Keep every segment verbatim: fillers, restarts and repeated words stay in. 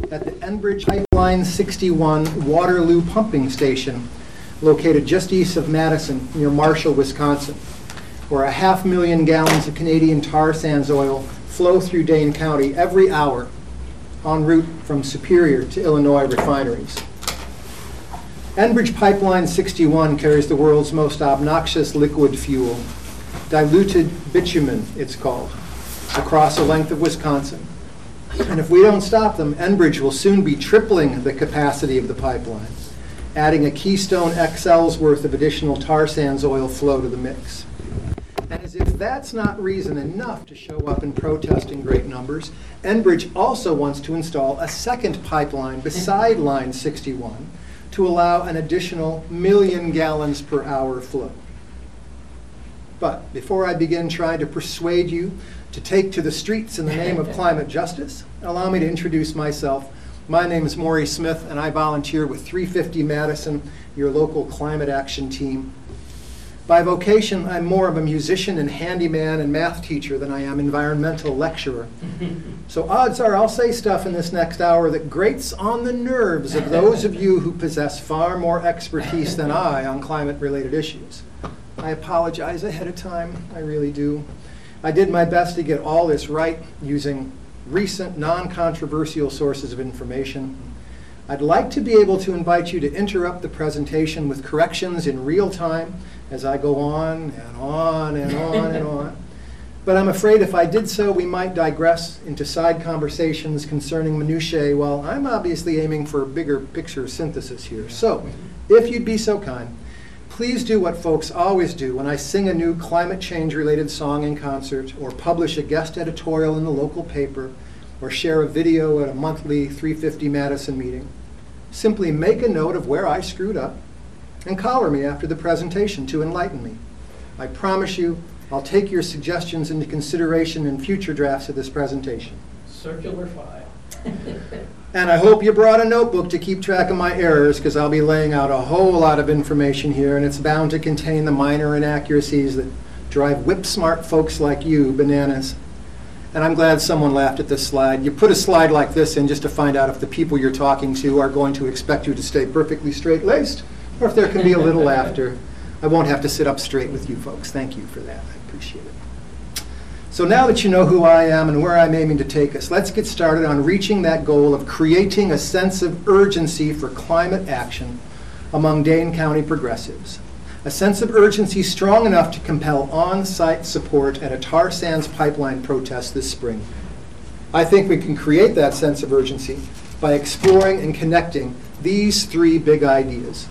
at the Enbridge Pipeline sixty-one Waterloo Pumping Station, located just east of Madison near Marshall, Wisconsin, where a half million gallons of Canadian tar sands oil flow through Dane County every hour en route from Superior to Illinois refineries. Enbridge Pipeline sixty-one carries the world's most obnoxious liquid fuel, diluted bitumen, it's called, across the length of Wisconsin. And if we don't stop them, Enbridge will soon be tripling the capacity of the pipeline, adding a Keystone X L's worth of additional tar sands oil flow to the mix. And as if that's not reason enough to show up and protest in great numbers, Enbridge also wants to install a second pipeline beside Line sixty-one to allow an additional million gallons per hour flow. But before I begin trying to persuade you to take to the streets in the name of climate justice, allow me to introduce myself. My name is Maury Smith, and I volunteer with three fifty Madison, your local climate action team. By vocation, I'm more of a musician and handyman and math teacher than I am environmental lecturer. So odds are I'll say stuff in this next hour that grates on the nerves of those of you who possess far more expertise than I on climate-related issues. I apologize ahead of time, I really do. I did my best to get all this right using recent, non-controversial sources of information. I'd like to be able to invite you to interrupt the presentation with corrections in real time as I go on and on and on and on. But I'm afraid if I did so, we might digress into side conversations concerning minutiae, while I'm obviously aiming for bigger picture synthesis here. So, if you'd be so kind, please do what folks always do when I sing a new climate change-related song in concert, or publish a guest editorial in the local paper, or share a video at a monthly three fifty Madison meeting. Simply make a note of where I screwed up and collar me after the presentation to enlighten me. I promise you I'll take your suggestions into consideration in future drafts of this presentation. Circular file. And I hope you brought a notebook to keep track of my errors, because I'll be laying out a whole lot of information here, and it's bound to contain the minor inaccuracies that drive whip-smart folks like you bananas. And I'm glad someone laughed at this slide. You put a slide like this in just to find out if the people you're talking to are going to expect you to stay perfectly straight-laced, or if there can be a little laughter. I won't have to sit up straight with you folks. Thank you for that. I appreciate it. So now that you know who I am and where I'm aiming to take us, let's get started on reaching that goal of creating a sense of urgency for climate action among Dane County progressives. A sense of urgency strong enough to compel on-site support at a tar sands pipeline protest this spring. I think we can create that sense of urgency by exploring and connecting these three big ideas.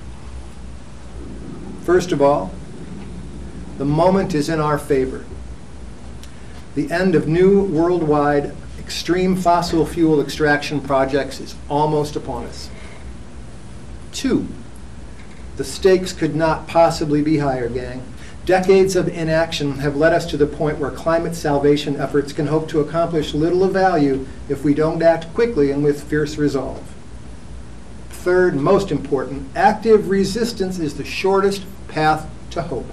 First of all, the moment is in our favor. The end of new worldwide extreme fossil fuel extraction projects is almost upon us. Two, the stakes could not possibly be higher, gang. Decades of inaction have led us to the point where climate salvation efforts can hope to accomplish little of value if we don't act quickly and with fierce resolve. Third, most important, active resistance is the shortest path to hope.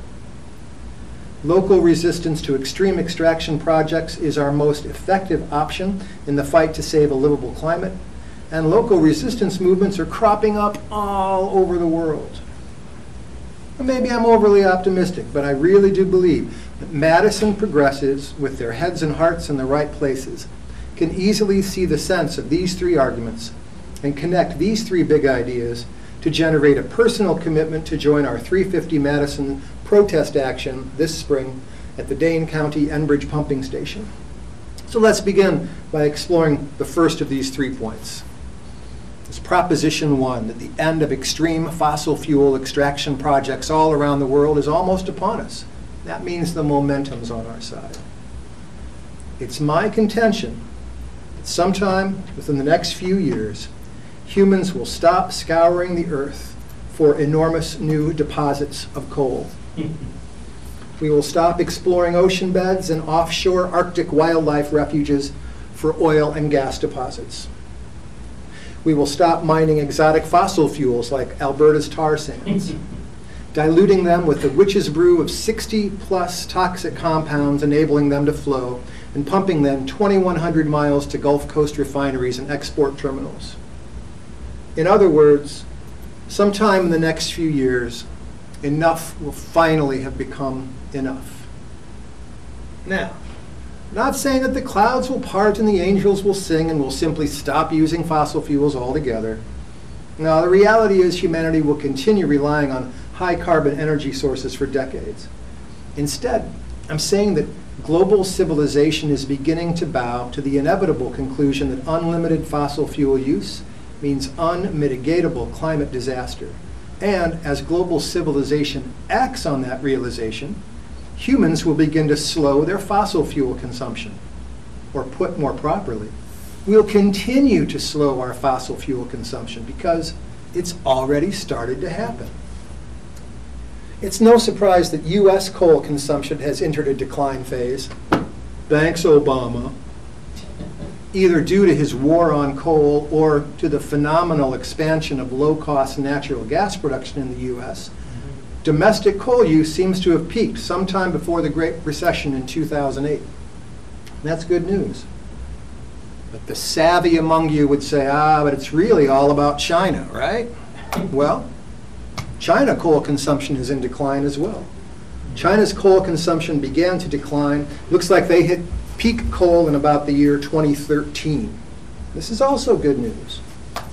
Local resistance to extreme extraction projects is our most effective option in the fight to save a livable climate, and local resistance movements are cropping up all over the world. Maybe I'm overly optimistic, but I really do believe that Madison progressives, with their heads and hearts in the right places, can easily see the sense of these three arguments and connect these three big ideas to generate a personal commitment to join our three fifty Madison protest action this spring at the Dane County Enbridge Pumping Station. So let's begin by exploring the first of these three points. It's Proposition One, that the end of extreme fossil fuel extraction projects all around the world is almost upon us. That means the momentum's on our side. It's my contention that sometime within the next few years, humans will stop scouring the earth for enormous new deposits of coal. We will stop exploring ocean beds and offshore Arctic wildlife refuges for oil and gas deposits. We will stop mining exotic fossil fuels like Alberta's tar sands, diluting them with the witch's brew of sixty plus toxic compounds, enabling them to flow and pumping them twenty-one hundred miles to Gulf Coast refineries and export terminals. In other words, sometime in the next few years, enough will finally have become enough. Now, not saying that the clouds will part and the angels will sing and we'll simply stop using fossil fuels altogether. No, the reality is humanity will continue relying on high carbon energy sources for decades. Instead, I'm saying that global civilization is beginning to bow to the inevitable conclusion that unlimited fossil fuel use means unmitigatable climate disaster. And as global civilization acts on that realization, humans will begin to slow their fossil fuel consumption. Or put more properly, we'll continue to slow our fossil fuel consumption because it's already started to happen. It's no surprise that U S coal consumption has entered a decline phase. Thanks, Obama. Either due to his war on coal or to the phenomenal expansion of low-cost natural gas production in the U S, domestic coal use seems to have peaked sometime before the Great Recession in two thousand eight. That's good news. But the savvy among you would say, ah, but it's really all about China, right? Well, China coal consumption is in decline as well. China's coal consumption began to decline. Looks like they hit peak coal in about the year twenty thirteen. This is also good news.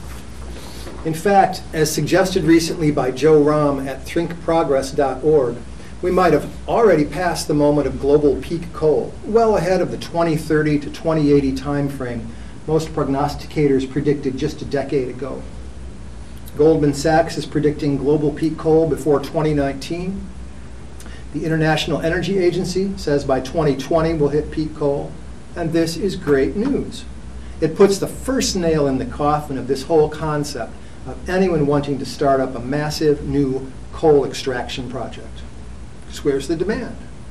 In fact, as suggested recently by Joe Rahm at think progress dot org, we might have already passed the moment of global peak coal, well ahead of the twenty thirty to twenty eighty timeframe most prognosticators predicted just a decade ago. Goldman Sachs is predicting global peak coal before twenty nineteen. The International Energy Agency says by twenty twenty we'll hit peak coal, and this is great news. It puts the first nail in the coffin of this whole concept of anyone wanting to start up a massive new coal extraction project. Because where's the demand?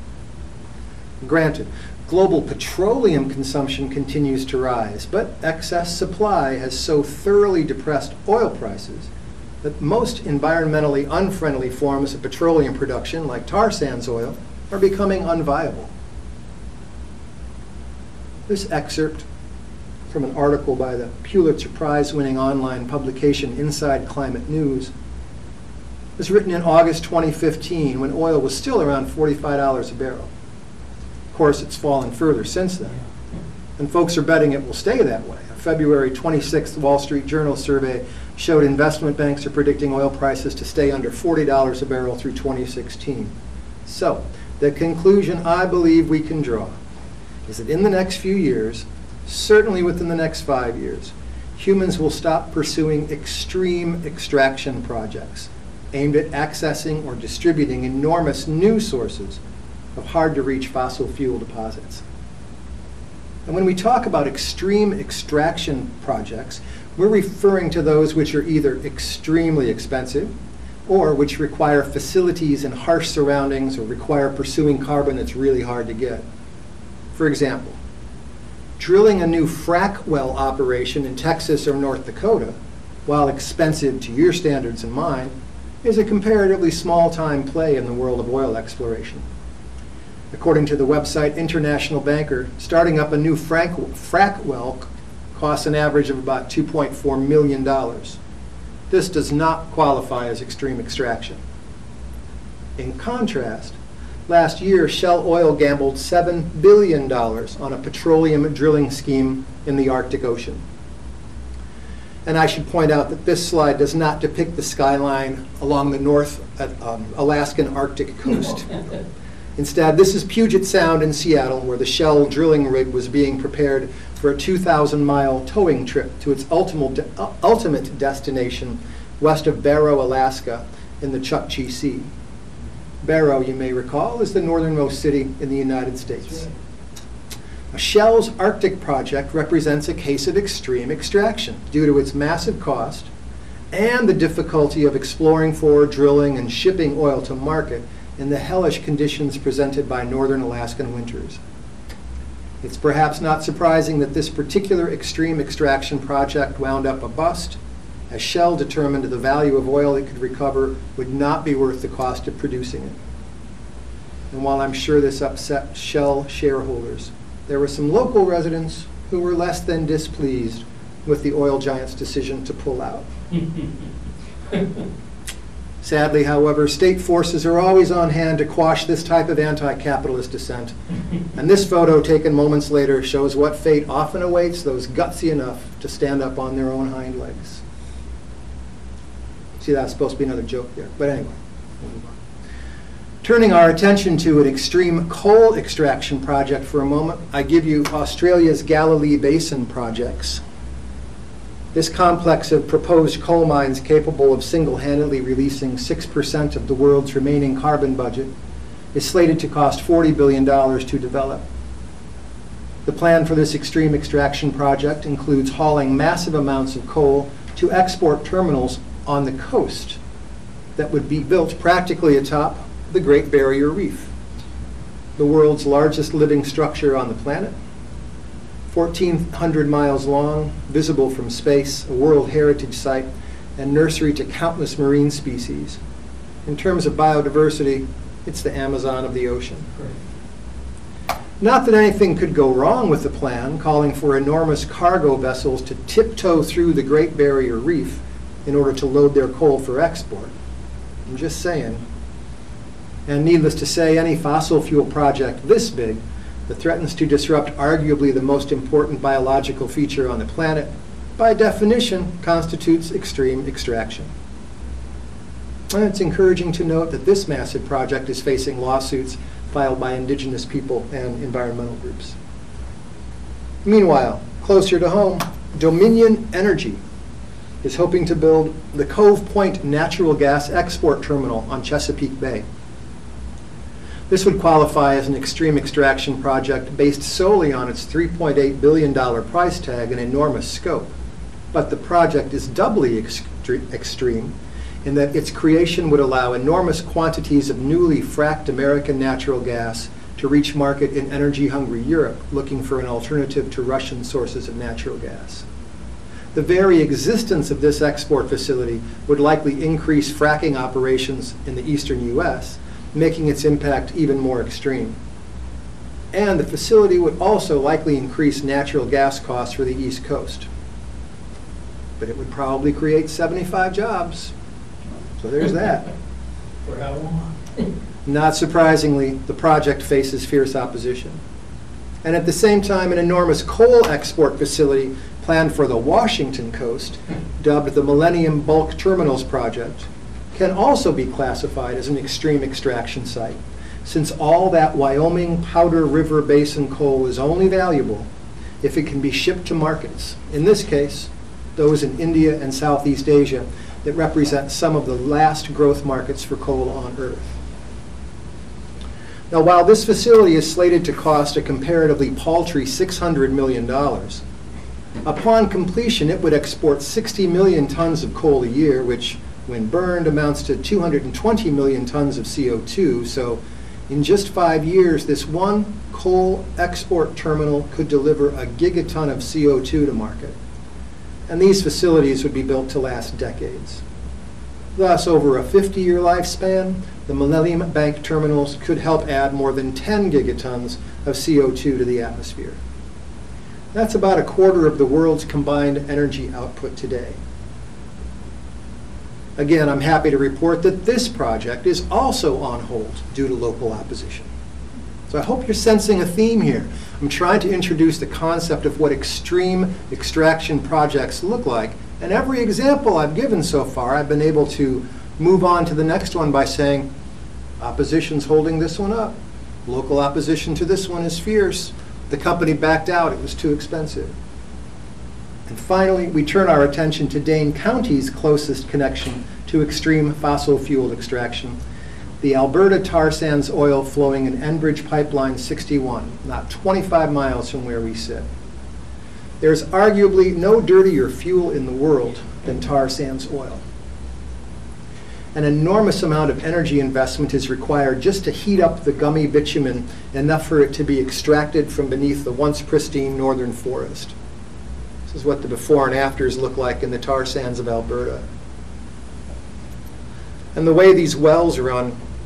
Granted, global petroleum consumption continues to rise, but excess supply has so thoroughly depressed oil prices that most environmentally unfriendly forms of petroleum production, like tar sands oil, are becoming unviable. This excerpt from an article by the Pulitzer Prize-winning online publication Inside Climate News was written in August twenty fifteen, when oil was still around forty-five dollars a barrel. Of course, it's fallen further since then, and folks are betting it will stay that way. A February twenty-sixth Wall Street Journal survey showed investment banks are predicting oil prices to stay under forty dollars a barrel through twenty sixteen. So, the conclusion I believe we can draw is that in the next few years, certainly within the next five years, humans will stop pursuing extreme extraction projects aimed at accessing or distributing enormous new sources of hard-to-reach fossil fuel deposits. And when we talk about extreme extraction projects, we're referring to those which are either extremely expensive or which require facilities in harsh surroundings or require pursuing carbon that's really hard to get. For example, drilling a new frack well operation in Texas or North Dakota, while expensive to your standards and mine, is a comparatively small-time play in the world of oil exploration. According to the website International Banker, starting up a new frack, frack well costs an average of about two point four million dollars. This does not qualify as extreme extraction. In contrast, last year Shell Oil gambled seven billion dollars on a petroleum drilling scheme in the Arctic Ocean. And I should point out that this slide does not depict the skyline along the North um, Alaskan Arctic coast. Instead, this is Puget Sound in Seattle, where the Shell drilling rig was being prepared for a two thousand mile towing trip to its ultimate, de uh, ultimate destination west of Barrow, Alaska, in the Chukchi Sea. Barrow, you may recall, is the northernmost city in the United States. Now, Shell's Arctic project represents a case of extreme extraction due to its massive cost and the difficulty of exploring for, drilling, and shipping oil to market in the hellish conditions presented by northern Alaskan winters. It's perhaps not surprising that this particular extreme extraction project wound up a bust, as Shell determined the value of oil it could recover would not be worth the cost of producing it. And while I'm sure this upset Shell shareholders, there were some local residents who were less than displeased with the oil giant's decision to pull out. Sadly, however, state forces are always on hand to quash this type of anti-capitalist dissent. And this photo, taken moments later, shows what fate often awaits those gutsy enough to stand up on their own hind legs. See, that's supposed to be another joke there. But anyway, we'll move on. Turning our attention to an extreme coal extraction project for a moment, I give you Australia's Galilee Basin projects. This complex of proposed coal mines capable of single-handedly releasing six percent of the world's remaining carbon budget is slated to cost forty billion dollars to develop. The plan for this extreme extraction project includes hauling massive amounts of coal to export terminals on the coast that would be built practically atop the Great Barrier Reef, the world's largest living structure on the planet, fourteen hundred miles long, visible from space, a World Heritage Site, and nursery to countless marine species. In terms of biodiversity, it's the Amazon of the ocean. Not that anything could go wrong with the plan, calling for enormous cargo vessels to tiptoe through the Great Barrier Reef in order to load their coal for export. I'm just saying. And needless to say, any fossil fuel project this big that threatens to disrupt arguably the most important biological feature on the planet, by definition, constitutes extreme extraction. And it's encouraging to note that this massive project is facing lawsuits filed by indigenous people and environmental groups. Meanwhile, closer to home, Dominion Energy is hoping to build the Cove Point natural gas export terminal on Chesapeake Bay. This would qualify as an extreme extraction project based solely on its three point eight billion dollars price tag and enormous scope. But the project is doubly extre- extreme in that its creation would allow enormous quantities of newly fracked American natural gas to reach market in energy-hungry Europe looking for an alternative to Russian sources of natural gas. The very existence of this export facility would likely increase fracking operations in the eastern U S, making its impact even more extreme. And the facility would also likely increase natural gas costs for the East Coast. But it would probably create seventy-five jobs. So there's that. For how long? Not surprisingly, the project faces fierce opposition. And at the same time, an enormous coal export facility planned for the Washington coast, dubbed the Millennium Bulk Terminals Project, can also be classified as an extreme extraction site, since all that Wyoming Powder River Basin coal is only valuable if it can be shipped to markets, in this case, those in India and Southeast Asia that represent some of the last growth markets for coal on Earth. Now, while this facility is slated to cost a comparatively paltry six hundred million dollars, upon completion it would export sixty million tons of coal a year, which when burned amounts to two hundred twenty million tons of C O two, so in just five years, this one coal export terminal could deliver a gigaton of C O two to market. And these facilities would be built to last decades. Thus, over a fifty-year lifespan, the Millennium Bank terminals could help add more than ten gigatons of C O two to the atmosphere. That's about a quarter of the world's combined energy output today. Again, I'm happy to report that this project is also on hold due to local opposition. So I hope you're sensing a theme here. I'm trying to introduce the concept of what extreme extraction projects look like, and every example I've given so far, I've been able to move on to the next one by saying, opposition's holding this one up. Local opposition to this one is fierce. The company backed out, it was too expensive. And finally, we turn our attention to Dane County's closest connection to extreme fossil fuel extraction, the Alberta tar sands oil flowing in Enbridge Pipeline sixty-one, not twenty-five miles from where we sit. There's arguably no dirtier fuel in the world than tar sands oil. An enormous amount of energy investment is required just to heat up the gummy bitumen enough for it to be extracted from beneath the once pristine northern forest. This is what the before and afters look like in the tar sands of Alberta. And the way these wells run,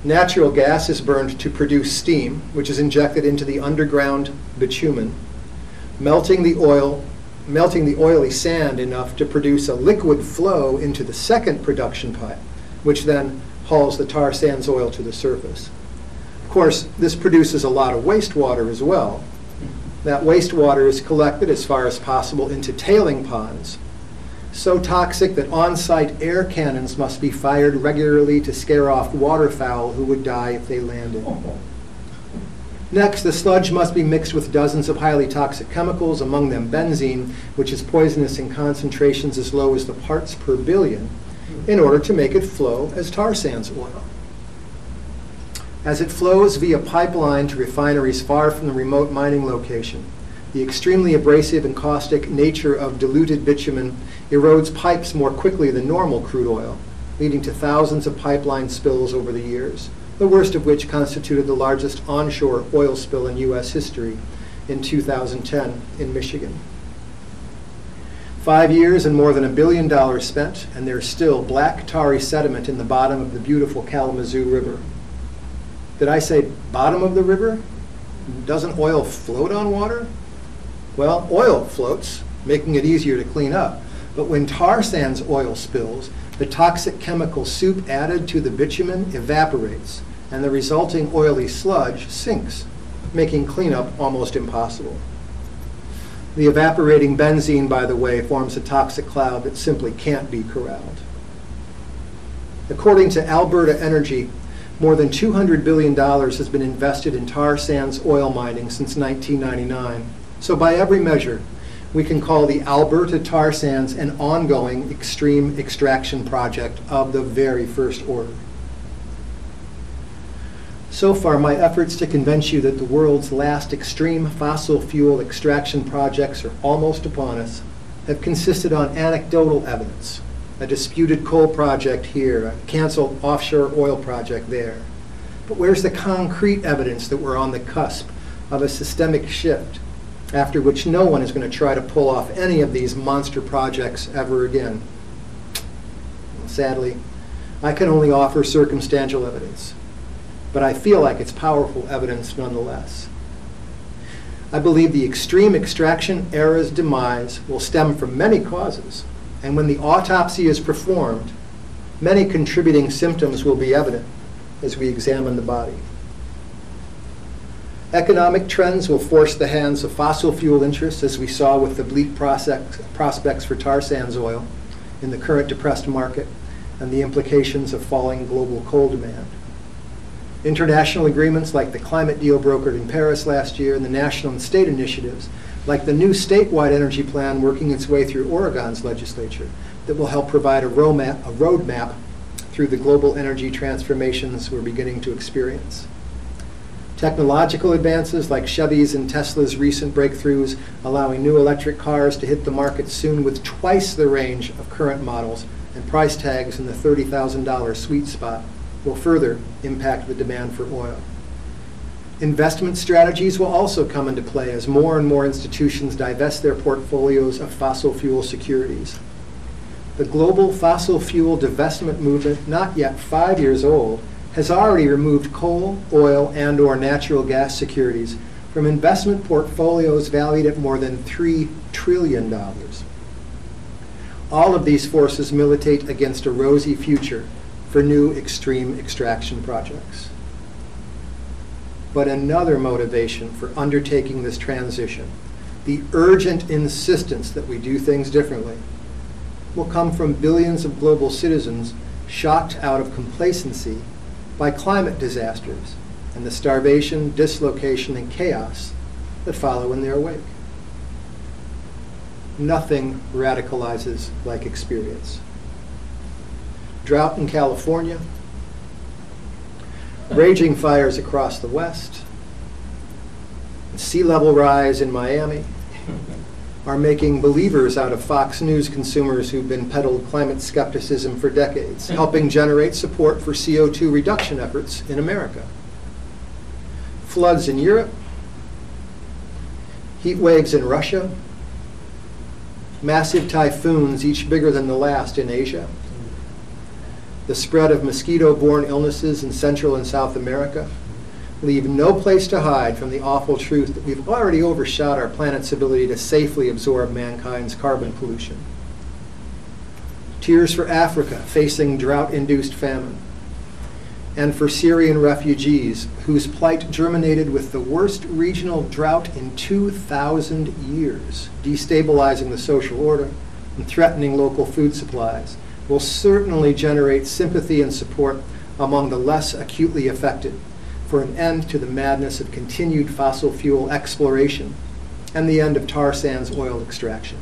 Natural gas is burned to produce steam, which is injected into the underground bitumen, melting the oil, melting the oily sand enough to produce a liquid flow into the second production pipe, which then hauls the tar sands oil to the surface. Of course, this produces a lot of wastewater as well. That wastewater is collected as far as possible into tailing ponds, so toxic that on-site air cannons must be fired regularly to scare off waterfowl who would die if they landed. Next, the sludge must be mixed with dozens of highly toxic chemicals, among them benzene, which is poisonous in concentrations as low as the parts per billion, in order to make it flow as tar sands oil. As it flows via pipeline to refineries far from the remote mining location, the extremely abrasive and caustic nature of diluted bitumen erodes pipes more quickly than normal crude oil, leading to thousands of pipeline spills over the years, the worst of which constituted the largest onshore oil spill in U S history in two thousand ten in Michigan. Five years and more than a billion dollars spent, and there's still black tarry sediment in the bottom of the beautiful Kalamazoo River. Did I say bottom of the river? Doesn't oil float on water? Well, oil floats, making it easier to clean up. But when tar sands oil spills, the toxic chemical soup added to the bitumen evaporates, and the resulting oily sludge sinks, making cleanup almost impossible. The evaporating benzene, by the way, forms a toxic cloud that simply can't be corralled. According to Alberta Energy, more than two hundred billion dollars has been invested in tar sands oil mining since nineteen ninety-nine. So by every measure, we can call the Alberta tar sands an ongoing extreme extraction project of the very first order. So far, my efforts to convince you that the world's last extreme fossil fuel extraction projects are almost upon us have consisted on anecdotal evidence. A disputed coal project here, a canceled offshore oil project there. But where's the concrete evidence that we're on the cusp of a systemic shift, after which no one is going to try to pull off any of these monster projects ever again? Sadly, I can only offer circumstantial evidence, but I feel like it's powerful evidence nonetheless. I believe the extreme extraction era's demise will stem from many causes, and when the autopsy is performed, many contributing symptoms will be evident as we examine the body. Economic trends will force the hands of fossil fuel interests, as we saw with the bleak prospects for tar sands oil in the current depressed market and the implications of falling global coal demand. International agreements like the climate deal brokered in Paris last year and the national and state initiatives like the new statewide energy plan working its way through Oregon's legislature that will help provide a roadmap, a roadmap through the global energy transformations we're beginning to experience. Technological advances like Chevy's and Tesla's recent breakthroughs, allowing new electric cars to hit the market soon with twice the range of current models and price tags in the thirty thousand dollar sweet spot, will further impact the demand for oil. Investment strategies will also come into play as more and more institutions divest their portfolios of fossil fuel securities. The global fossil fuel divestment movement, not yet five years old, has already removed coal, oil, and or natural gas securities from investment portfolios valued at more than three trillion dollars. All of these forces militate against a rosy future for new extreme extraction projects. But another motivation for undertaking this transition, the urgent insistence that we do things differently, will come from billions of global citizens shocked out of complacency by climate disasters and the starvation, dislocation, and chaos that follow in their wake. Nothing radicalizes like experience. Drought in California, raging fires across the West, sea level rise in Miami are making believers out of Fox News consumers who've been peddled climate skepticism for decades, helping generate support for C O two reduction efforts in America. Floods in Europe, heat waves in Russia, massive typhoons, each bigger than the last, in Asia. The the spread of mosquito-borne illnesses in Central and South America leave no place to hide from the awful truth that we've already overshot our planet's ability to safely absorb mankind's carbon pollution. Tears for Africa facing drought-induced famine, and for Syrian refugees whose plight germinated with the worst regional drought in two thousand years, destabilizing the social order and threatening local food supplies, will certainly generate sympathy and support among the less acutely affected for an end to the madness of continued fossil fuel exploration and the end of tar sands oil extraction.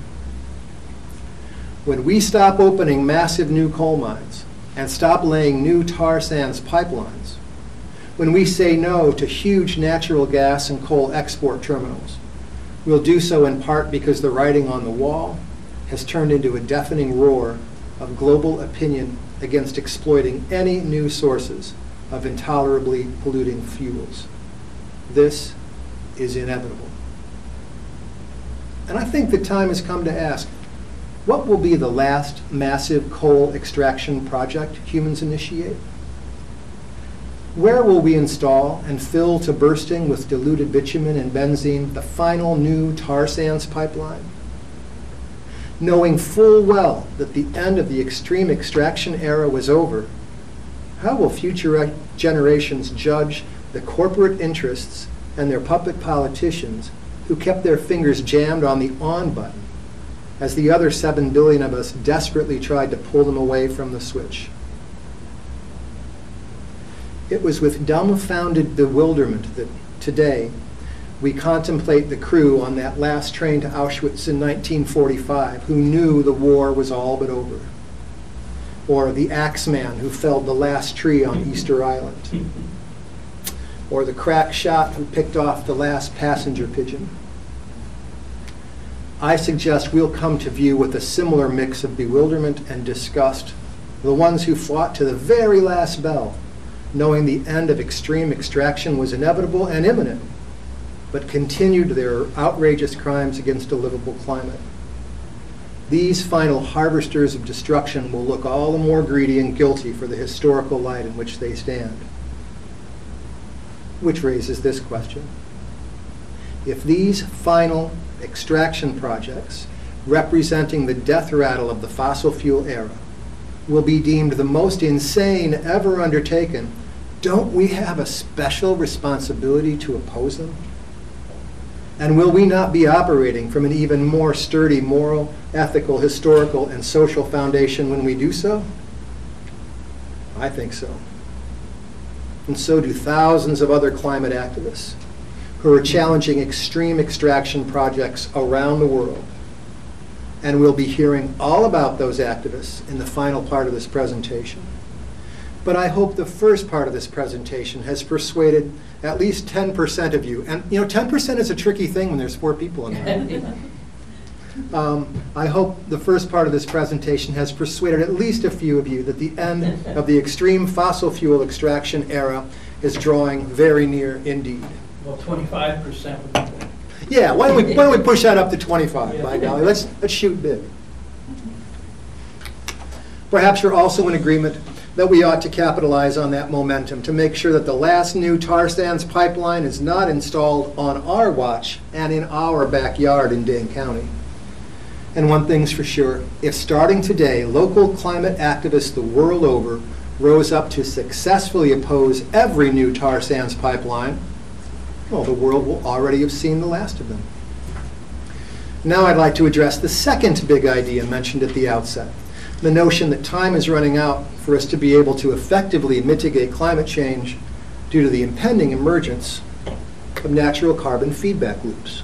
When we stop opening massive new coal mines and stop laying new tar sands pipelines, when we say no to huge natural gas and coal export terminals, we'll do so in part because the writing on the wall has turned into a deafening roar of global opinion against exploiting any new sources of intolerably polluting fuels. This is inevitable. And I think the time has come to ask, what will be the last massive coal extraction project humans initiate? Where will we install and fill to bursting with diluted bitumen and benzene the final new tar sands pipeline? Knowing full well that the end of the extreme extraction era was over, how will future generations judge the corporate interests and their puppet politicians who kept their fingers jammed on the on button as the other seven billion of us desperately tried to pull them away from the switch? It was with dumbfounded bewilderment that today we contemplate the crew on that last train to Auschwitz in nineteen forty-five who knew the war was all but over, or the axeman who felled the last tree on Easter Island, or the crack shot who picked off the last passenger pigeon. I suggest we'll come to view with a similar mix of bewilderment and disgust the ones who fought to the very last bell, knowing the end of extreme extraction was inevitable and imminent, but continued their outrageous crimes against a livable climate. These final harvesters of destruction will look all the more greedy and guilty for the historical light in which they stand. Which raises this question. If these final extraction projects, representing the death rattle of the fossil fuel era, will be deemed the most insane ever undertaken, don't we have a special responsibility to oppose them? And will we not be operating from an even more sturdy moral, ethical, historical, and social foundation when we do so? I think so. And so do thousands of other climate activists who are challenging extreme extraction projects around the world. And we'll be hearing all about those activists in the final part of this presentation. But I hope the first part of this presentation has persuaded at least ten percent of you. And you know, ten percent is a tricky thing when there's four people in there. um, I hope the first part of this presentation has persuaded at least a few of you that the end of the extreme fossil fuel extraction era is drawing very near indeed. Well, twenty-five percent would be good. Yeah, why don't we, why don't we push that up to twenty-five, yeah. By golly. Let's, let's shoot big. Perhaps you're also in agreement that we ought to capitalize on that momentum to make sure that the last new tar sands pipeline is not installed on our watch and in our backyard in Dane County. And one thing's for sure, if starting today, local climate activists the world over rose up to successfully oppose every new tar sands pipeline, well, the world will already have seen the last of them. Now I'd like to address the second big idea mentioned at the outset, the notion that time is running out for us to be able to effectively mitigate climate change due to the impending emergence of natural carbon feedback loops.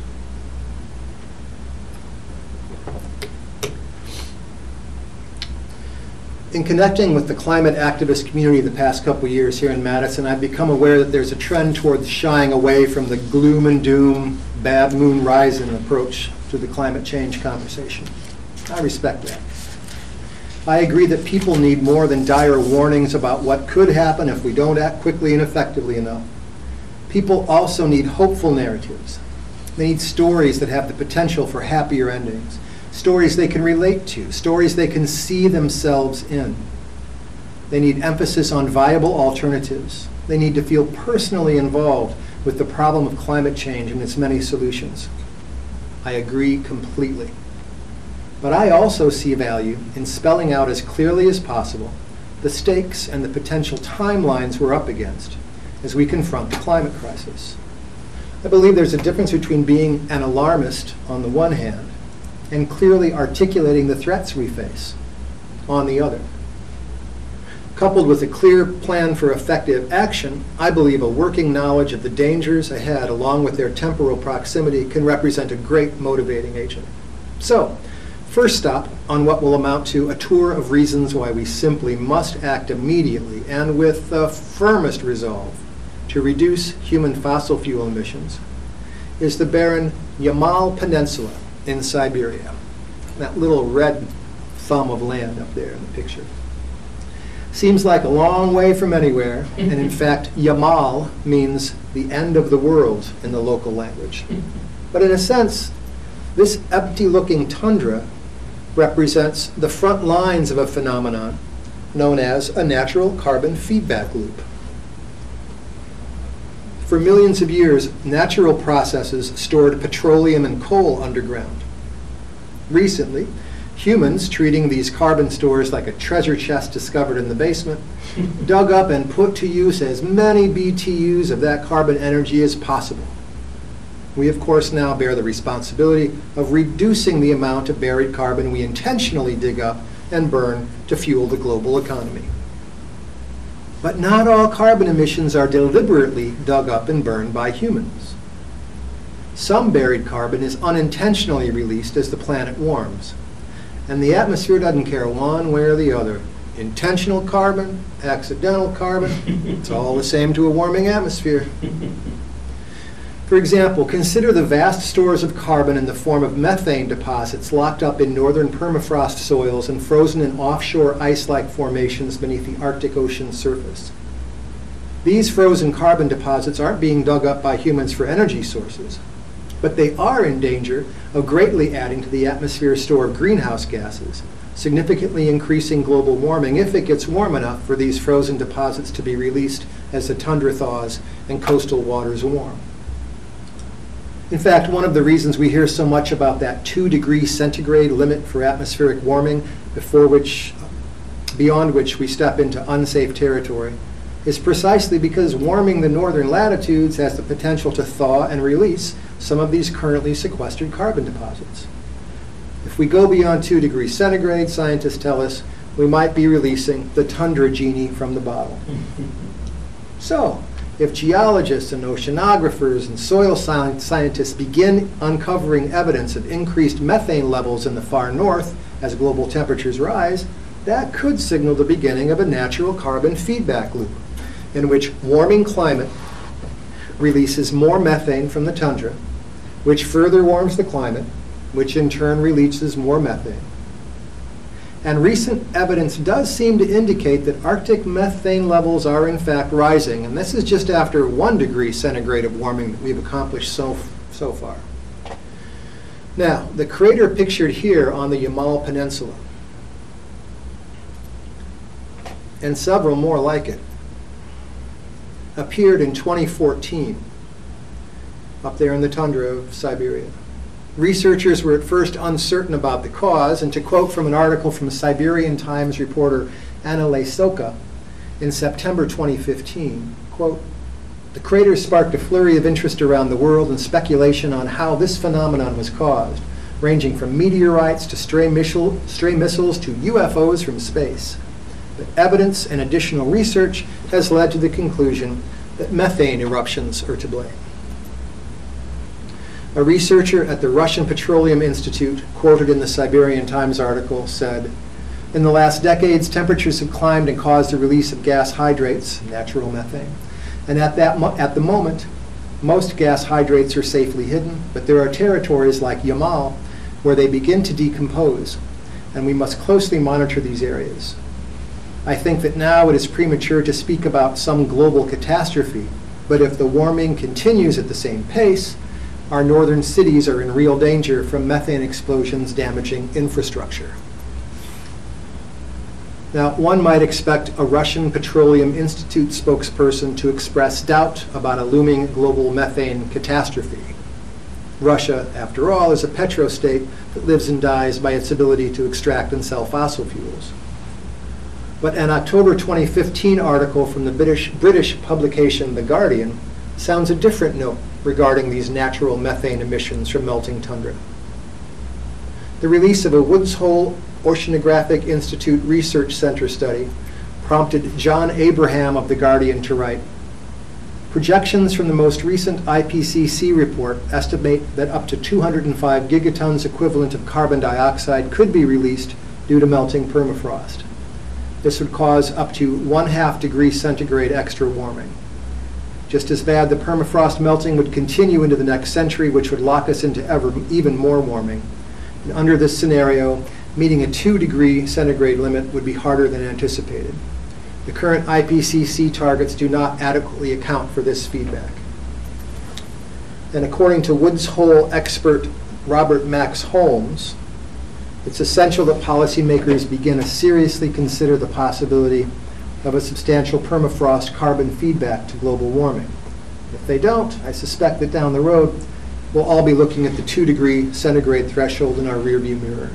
In connecting with the climate activist community the past couple years here in Madison, I've become aware that there's a trend towards shying away from the gloom and doom, bad moon rising approach to the climate change conversation. I respect that. I agree that people need more than dire warnings about what could happen if we don't act quickly and effectively enough. People also need hopeful narratives. They need stories that have the potential for happier endings, stories they can relate to, stories they can see themselves in. They need emphasis on viable alternatives. They need to feel personally involved with the problem of climate change and its many solutions. I agree completely. But I also see value in spelling out as clearly as possible the stakes and the potential timelines we're up against as we confront the climate crisis. I believe there's a difference between being an alarmist on the one hand and clearly articulating the threats we face on the other. Coupled with a clear plan for effective action, I believe a working knowledge of the dangers ahead along with their temporal proximity can represent a great motivating agent. So, first stop on what will amount to a tour of reasons why we simply must act immediately and with the firmest resolve to reduce human fossil fuel emissions is the barren Yamal Peninsula in Siberia, that little red thumb of land up there in the picture. Seems like a long way from anywhere, and in fact, Yamal means the end of the world in the local language. But in a sense, this empty-looking tundra represents the front lines of a phenomenon known as a natural carbon feedback loop. For millions of years, natural processes stored petroleum and coal underground. Recently, humans, treating these carbon stores like a treasure chest discovered in the basement, dug up and put to use as many B T Us of that carbon energy as possible. We, of course, now bear the responsibility of reducing the amount of buried carbon we intentionally dig up and burn to fuel the global economy. But not all carbon emissions are deliberately dug up and burned by humans. Some buried carbon is unintentionally released as the planet warms. And the atmosphere doesn't care one way or the other. Intentional carbon, accidental carbon, it's all the same to a warming atmosphere. For example, consider the vast stores of carbon in the form of methane deposits locked up in northern permafrost soils and frozen in offshore ice-like formations beneath the Arctic Ocean's surface. These frozen carbon deposits aren't being dug up by humans for energy sources, but they are in danger of greatly adding to the atmosphere's store of greenhouse gases, significantly increasing global warming if it gets warm enough for these frozen deposits to be released as the tundra thaws and coastal waters warm. In fact, one of the reasons we hear so much about that two degree centigrade limit for atmospheric warming, before which, beyond which we step into unsafe territory, is precisely because warming the northern latitudes has the potential to thaw and release some of these currently sequestered carbon deposits. If we go beyond two degrees centigrade, scientists tell us, we might be releasing the tundra genie from the bottle. So, if geologists and oceanographers and soil scientists begin uncovering evidence of increased methane levels in the far north as global temperatures rise, that could signal the beginning of a natural carbon feedback loop in which warming climate releases more methane from the tundra, which further warms the climate, which in turn releases more methane. And recent evidence does seem to indicate that Arctic methane levels are in fact rising, and this is just after one degree centigrade of warming that we've accomplished so, so far. Now, the crater pictured here on the Yamal Peninsula, and several more like it, appeared in twenty fourteen up there in the tundra of Siberia. Researchers were at first uncertain about the cause, and to quote from an article from Siberian Times reporter Anna Lesoka in September twenty fifteen, quote, "The crater sparked a flurry of interest around the world and speculation on how this phenomenon was caused, ranging from meteorites to stray, missile, stray missiles to U F Os from space. But evidence and additional research has led to the conclusion that methane eruptions are to blame." A researcher at the Russian Petroleum Institute, quoted in the Siberian Times article, said, "In the last decades, temperatures have climbed and caused the release of gas hydrates, natural methane. And at, that mo at the moment, most gas hydrates are safely hidden, but there are territories like Yamal where they begin to decompose, and we must closely monitor these areas. I think that now it is premature to speak about some global catastrophe, but if the warming continues at the same pace, our northern cities are in real danger from methane explosions damaging infrastructure." Now, one might expect a Russian Petroleum Institute spokesperson to express doubt about a looming global methane catastrophe. Russia, after all, is a petrostate that lives and dies by its ability to extract and sell fossil fuels. But an October twenty fifteen article from the British, British publication The Guardian sounds a different note regarding these natural methane emissions from melting tundra. The release of a Woods Hole Oceanographic Institute Research Center study prompted John Abraham of The Guardian to write, projections from the most recent I P C C report estimate that up to two hundred five gigatons equivalent of carbon dioxide could be released due to melting permafrost. This would cause up to one half degree centigrade extra warming. Just as bad, the permafrost melting would continue into the next century, which would lock us into ever, even more warming. And under this scenario, meeting a two degree centigrade limit would be harder than anticipated. The current I P C C targets do not adequately account for this feedback. And according to Woods Hole expert Robert Max Holmes, it's essential that policymakers begin to seriously consider the possibility of a substantial permafrost carbon feedback to global warming. If they don't, I suspect that down the road, we'll all be looking at the two degree centigrade threshold in our rearview mirror.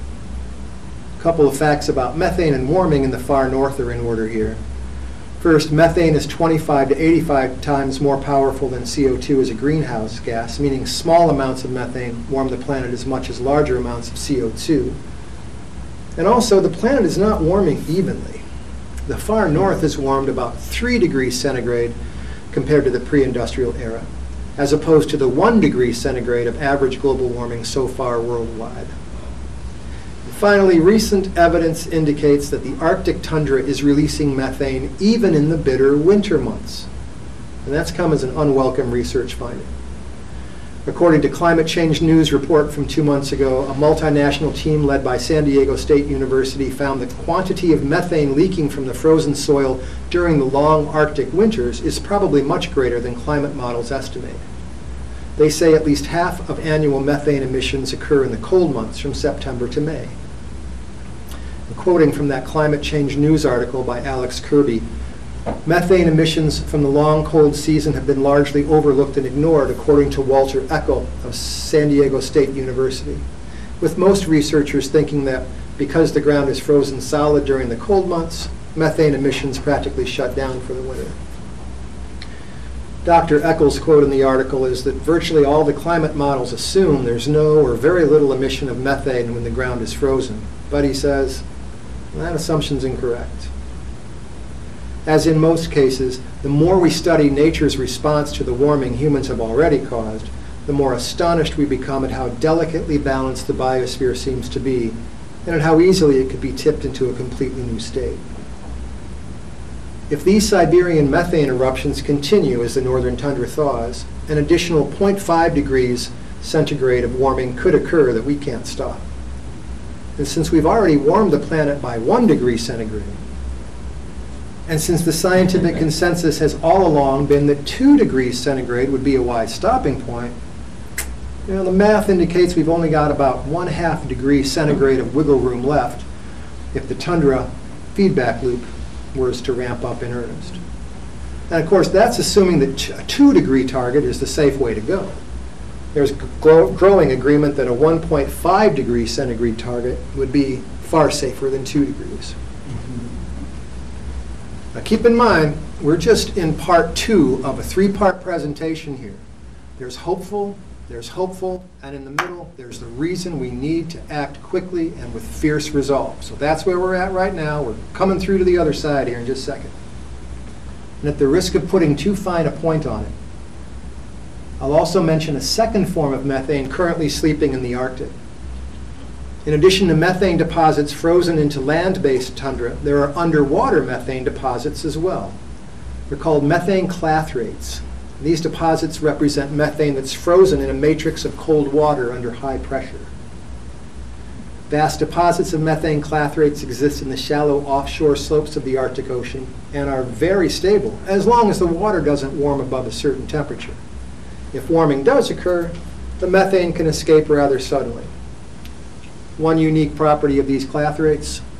A couple of facts about methane and warming in the far north are in order here. First, methane is twenty-five to eighty-five times more powerful than C O two as a greenhouse gas, meaning small amounts of methane warm the planet as much as larger amounts of C O two. And also, the planet is not warming evenly. The far north is warmed about three degrees centigrade compared to the pre-industrial era, as opposed to the one degree centigrade of average global warming so far worldwide. Finally, recent evidence indicates that the Arctic tundra is releasing methane even in the bitter winter months. And that's come as an unwelcome research finding. According to Climate Change News report from two months ago, a multinational team led by San Diego State University found the quantity of methane leaking from the frozen soil during the long Arctic winters is probably much greater than climate models estimate. They say at least half of annual methane emissions occur in the cold months from September to May. Quoting from that Climate Change News article by Alex Kirby, methane emissions from the long cold season have been largely overlooked and ignored, according to Walter Eckel of San Diego State University, with most researchers thinking that because the ground is frozen solid during the cold months, methane emissions practically shut down for the winter. Doctor Eckel's quote in the article is that virtually all the climate models assume there's no or very little emission of methane when the ground is frozen. But he says, that assumption's incorrect. As in most cases, the more we study nature's response to the warming humans have already caused, the more astonished we become at how delicately balanced the biosphere seems to be, and at how easily it could be tipped into a completely new state. If these Siberian methane eruptions continue as the northern tundra thaws, an additional zero point five degrees centigrade of warming could occur that we can't stop. And since we've already warmed the planet by one degree centigrade, and since the scientific consensus has all along been that two degrees centigrade would be a wise stopping point, you know, the math indicates we've only got about one half degree centigrade of wiggle room left if the tundra feedback loop was to ramp up in earnest. And of course, that's assuming that a two degree target is the safe way to go. There's grow growing agreement that a one point five degree centigrade target would be far safer than two degrees. Mm-hmm. Now keep in mind, we're just in part two of a three-part presentation here. There's hopeful, there's hopeful, and in the middle, there's the reason we need to act quickly and with fierce resolve. So that's where we're at right now. We're coming through to the other side here in just a second. And at the risk of putting too fine a point on it, I'll also mention a second form of methane currently sleeping in the Arctic. In addition to methane deposits frozen into land-based tundra, there are underwater methane deposits as well. They're called methane clathrates. These deposits represent methane that's frozen in a matrix of cold water under high pressure. Vast deposits of methane clathrates exist in the shallow offshore slopes of the Arctic Ocean and are very stable, as long as the water doesn't warm above a certain temperature. If warming does occur, the methane can escape rather suddenly. One unique property of these clathrates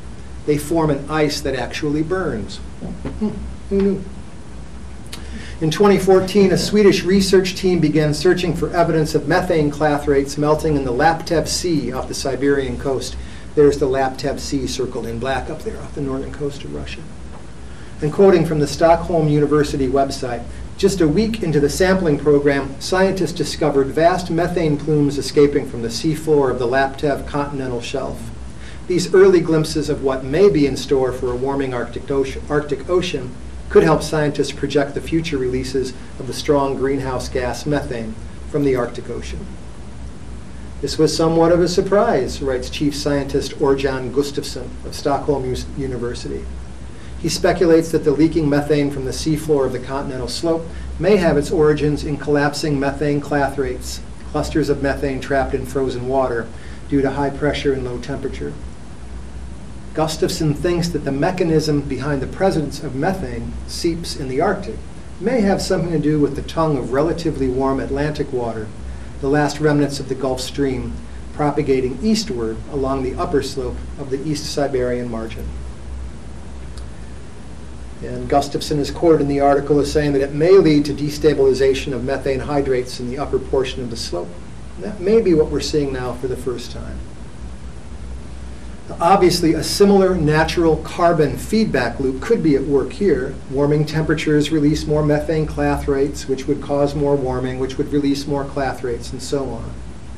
They form an ice that actually burns. Hmm, who knew? In twenty fourteen, a Swedish research team began searching for evidence of methane clathrates melting in the Laptev Sea off the Siberian coast. There's the Laptev Sea circled in black up there off the northern coast of Russia. And quoting from the Stockholm University website, just a week into the sampling program, scientists discovered vast methane plumes escaping from the seafloor of the Laptev continental shelf. These early glimpses of what may be in store for a warming Arctic ocean, Arctic ocean could help scientists project the future releases of the strong greenhouse gas methane from the Arctic Ocean. This was somewhat of a surprise, writes Chief Scientist Örjan Gustafsson of Stockholm U- University. He speculates that the leaking methane from the seafloor of the continental slope may have its origins in collapsing methane clathrates, clusters of methane trapped in frozen water due to high pressure and low temperature. Gustafsson thinks that the mechanism behind the presence of methane seeps in the Arctic may have something to do with the tongue of relatively warm Atlantic water, the last remnants of the Gulf Stream, propagating eastward along the upper slope of the East Siberian margin. And Gustafsson is quoted in the article as saying that it may lead to destabilization of methane hydrates in the upper portion of the slope. And that may be what we're seeing now for the first time. Obviously, a similar natural carbon feedback loop could be at work here. Warming temperatures release more methane clathrates, which would cause more warming, which would release more clathrates, and so on.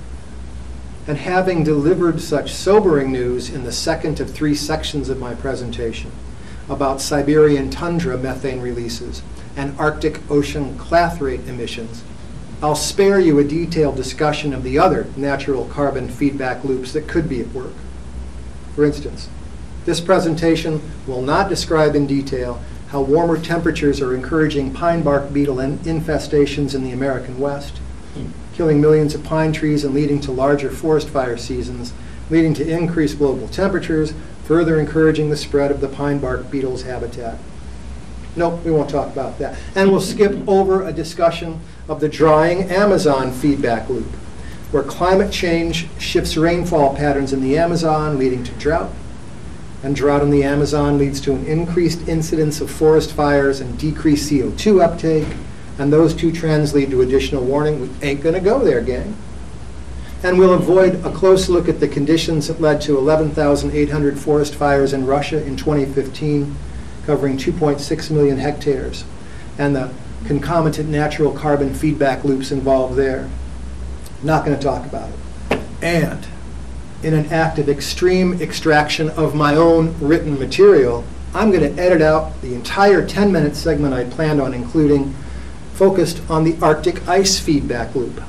And having delivered such sobering news in the second of three sections of my presentation about Siberian tundra methane releases and Arctic Ocean clathrate emissions, I'll spare you a detailed discussion of the other natural carbon feedback loops that could be at work. For instance, this presentation will not describe in detail how warmer temperatures are encouraging pine bark beetle infestations in the American West, killing millions of pine trees and leading to larger forest fire seasons, leading to increased global temperatures, further encouraging the spread of the pine bark beetle's habitat. Nope, we won't talk about that. And we'll skip over a discussion of the drying Amazon feedback loop, where climate change shifts rainfall patterns in the Amazon, leading to drought. And drought in the Amazon leads to an increased incidence of forest fires and decreased C O two uptake. And those two trends lead to additional warning. We ain't going to go there, gang. And we'll avoid a close look at the conditions that led to eleven thousand eight hundred forest fires in Russia in twenty fifteen, covering two point six million hectares, and the concomitant natural carbon feedback loops involved there. Not going to talk about it. And in an act of extreme extraction of my own written material, I'm going to edit out the entire ten minute segment I planned on including, focused on the Arctic ice feedback loop.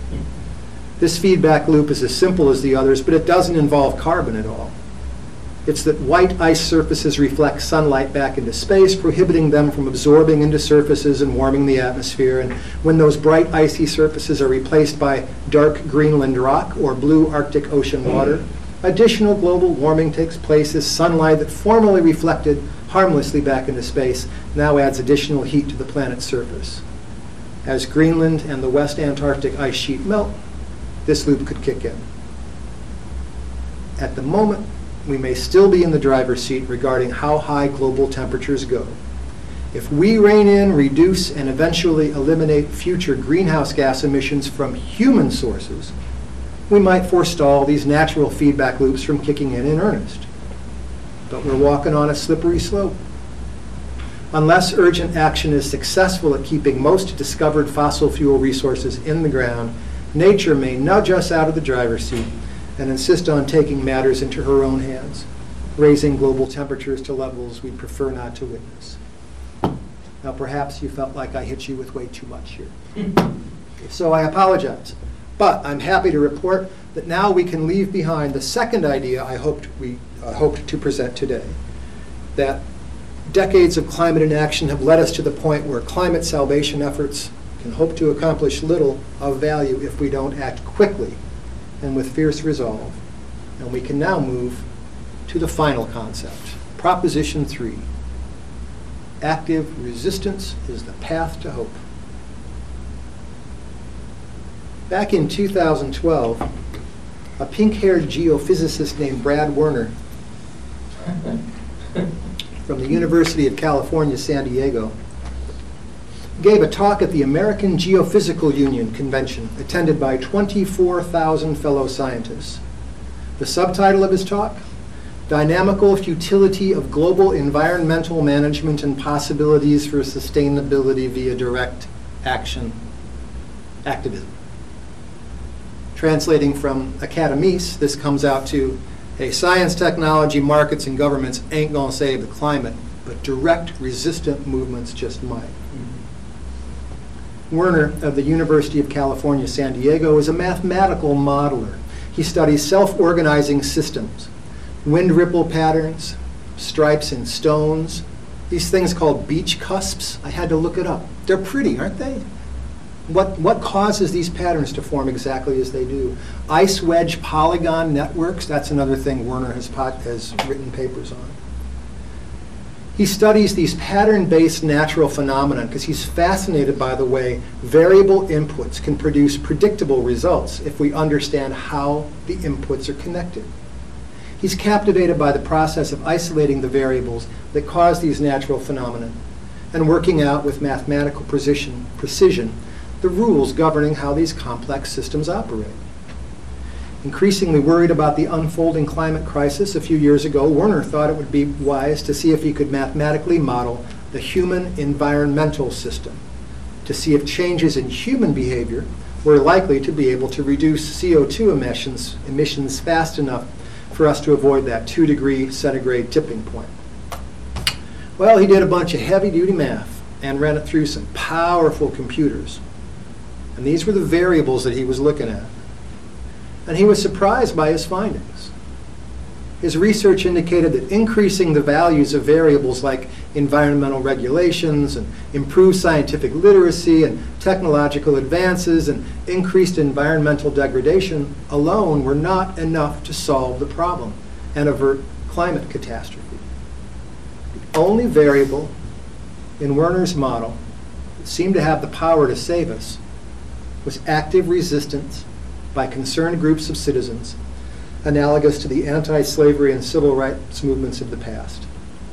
This feedback loop is as simple as the others, but it doesn't involve carbon at all. It's that white ice surfaces reflect sunlight back into space, prohibiting them from absorbing into surfaces and warming the atmosphere. And when those bright icy surfaces are replaced by dark Greenland rock or blue Arctic Ocean water, additional global warming takes place as sunlight that formerly reflected harmlessly back into space now adds additional heat to the planet's surface. As Greenland and the West Antarctic ice sheet melt, this loop could kick in. At the moment, we may still be in the driver's seat regarding how high global temperatures go. If we rein in, reduce, and eventually eliminate future greenhouse gas emissions from human sources, we might forestall these natural feedback loops from kicking in in earnest. But we're walking on a slippery slope. Unless urgent action is successful at keeping most discovered fossil fuel resources in the ground, nature may nudge us out of the driver's seat and insist on taking matters into her own hands, raising global temperatures to levels we'd prefer not to witness. Now, perhaps you felt like I hit you with way too much here. So I apologize. But I'm happy to report that now we can leave behind the second idea I hoped we uh, hoped to present today, that decades of climate inaction have led us to the point where climate salvation efforts can hope to accomplish little of value if we don't act quickly and with fierce resolve. And we can now move to the final concept, Proposition three. Active resistance is the path to hope. Back in two thousand twelve, a pink-haired geophysicist named Brad Werner from the University of California, San Diego, gave a talk at the American Geophysical Union convention, attended by twenty-four thousand fellow scientists. The subtitle of his talk, Dynamical Futility of Global Environmental Management and Possibilities for Sustainability via Direct Action Activism. Translating from Academies, this comes out to, hey, science, technology, markets, and governments ain't gonna save the climate, but direct resistant movements just might. Mm-hmm. Werner of the University of California, San Diego is a mathematical modeler. He studies self-organizing systems, wind ripple patterns, stripes in stones, these things called beach cusps. I had to look it up. They're pretty, aren't they? What, what causes these patterns to form exactly as they do? Ice wedge polygon networks, that's another thing Werner has, has written papers on. He studies these pattern-based natural phenomena because he's fascinated by the way variable inputs can produce predictable results if we understand how the inputs are connected. He's captivated by the process of isolating the variables that cause these natural phenomena and working out with mathematical precision, precision the rules governing how these complex systems operate. Increasingly worried about the unfolding climate crisis a few years ago, Werner thought it would be wise to see if he could mathematically model the human environmental system to see if changes in human behavior were likely to be able to reduce C O two emissions, emissions fast enough for us to avoid that two degree centigrade tipping point. Well, he did a bunch of heavy-duty math and ran it through some powerful computers. And these were the variables that he was looking at. And he was surprised by his findings. His research indicated that increasing the values of variables like environmental regulations and improved scientific literacy and technological advances and increased environmental degradation alone were not enough to solve the problem and avert climate catastrophe. The only variable in Werner's model that seemed to have the power to save us was active resistance by concerned groups of citizens, analogous to the anti-slavery and civil rights movements of the past.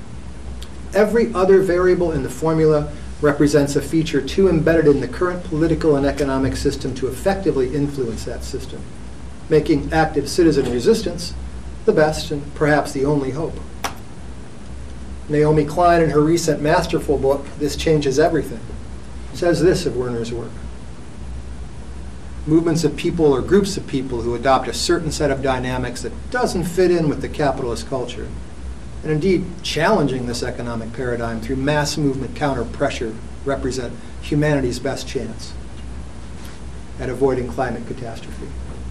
Every other variable in the formula represents a feature too embedded in the current political and economic system to effectively influence that system, making active citizen resistance the best and perhaps the only hope. Naomi Klein, in her recent masterful book, This Changes Everything, says this of Werner's work. Movements of people or groups of people who adopt a certain set of dynamics that doesn't fit in with the capitalist culture, and indeed challenging this economic paradigm through mass movement counter pressure, represent humanity's best chance at avoiding climate catastrophe.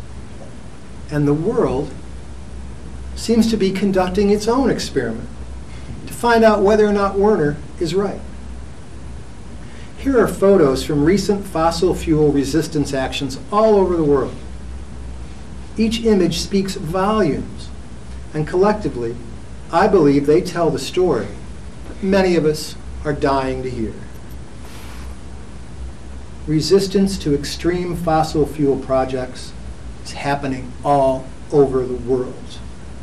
And the world seems to be conducting its own experiment to find out whether or not Werner is right. Here are photos from recent fossil fuel resistance actions all over the world. Each image speaks volumes, and collectively, I believe they tell the story that many of us are dying to hear. Resistance to extreme fossil fuel projects is happening all over the world.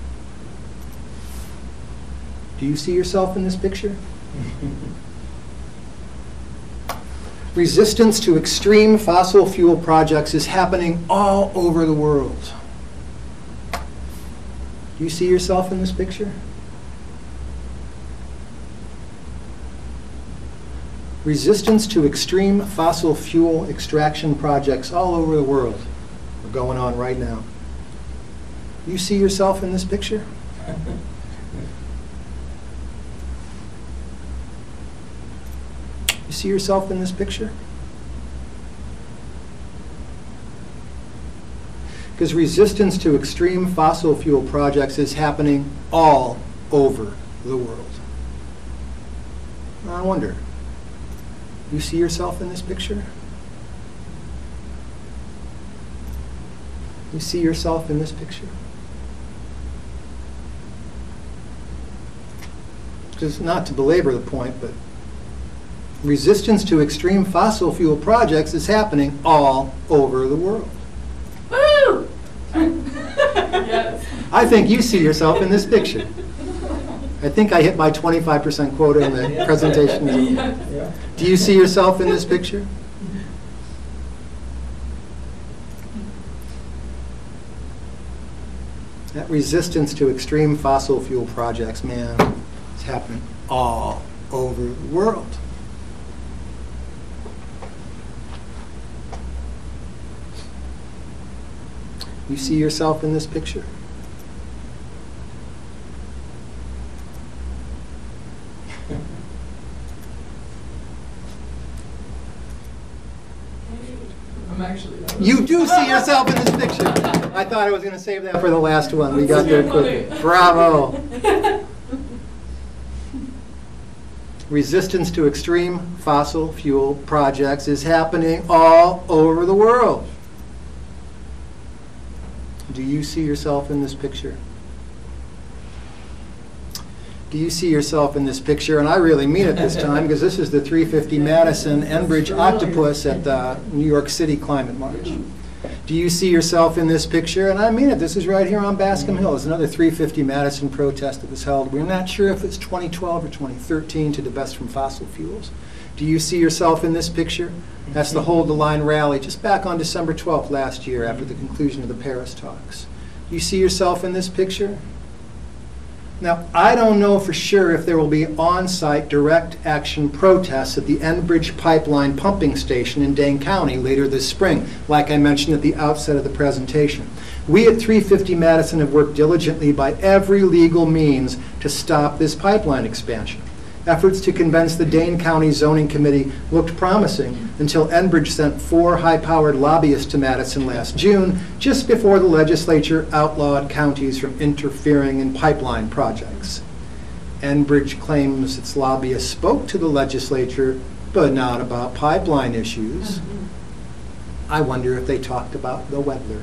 Do you see yourself in this picture? Resistance to extreme fossil fuel projects is happening all over the world. Do you see yourself in this picture? Resistance to extreme fossil fuel extraction projects all over the world are going on right now. Do you see yourself in this picture? You see yourself in this picture? Because resistance to extreme fossil fuel projects is happening all over the world. I wonder, you see yourself in this picture? You see yourself in this picture? Just not to belabor the point, but resistance to extreme fossil fuel projects is happening all over the world. Woo! Yes. I think you see yourself in this picture. I think I hit my twenty-five percent quota in the presentation. Yeah. Do you see yourself in this picture? That resistance to extreme fossil fuel projects, man, is happening all over the world. You see yourself in this picture? I'm actually. You do see yourself in this picture. I thought I was going to save that for the last one. We got there quickly. Bravo. Resistance to extreme fossil fuel projects is happening all over the world. Do you see yourself in this picture? Do you see yourself in this picture? And I really mean it this time, because this is the three fifty Madison Enbridge Octopus at the New York City Climate March. Do you see yourself in this picture? And I mean it. This is right here on Bascom Hill. It's another three fifty Madison protest that was held. We're not sure if it's twenty twelve or twenty thirteen, to divest from fossil fuels. Do you see yourself in this picture? That's the Hold the Line rally just back on December twelfth last year after the conclusion of the Paris talks. Do you see yourself in this picture? Now, I don't know for sure if there will be on-site direct action protests at the Enbridge Pipeline pumping station in Dane County later this spring, like I mentioned at the outset of the presentation. We at three fifty Madison have worked diligently by every legal means to stop this pipeline expansion. Efforts to convince the Dane County Zoning Committee looked promising until Enbridge sent four high-powered lobbyists to Madison last June, just before the legislature outlawed counties from interfering in pipeline projects. Enbridge claims its lobbyists spoke to the legislature, but not about pipeline issues. I wonder if they talked about the weather.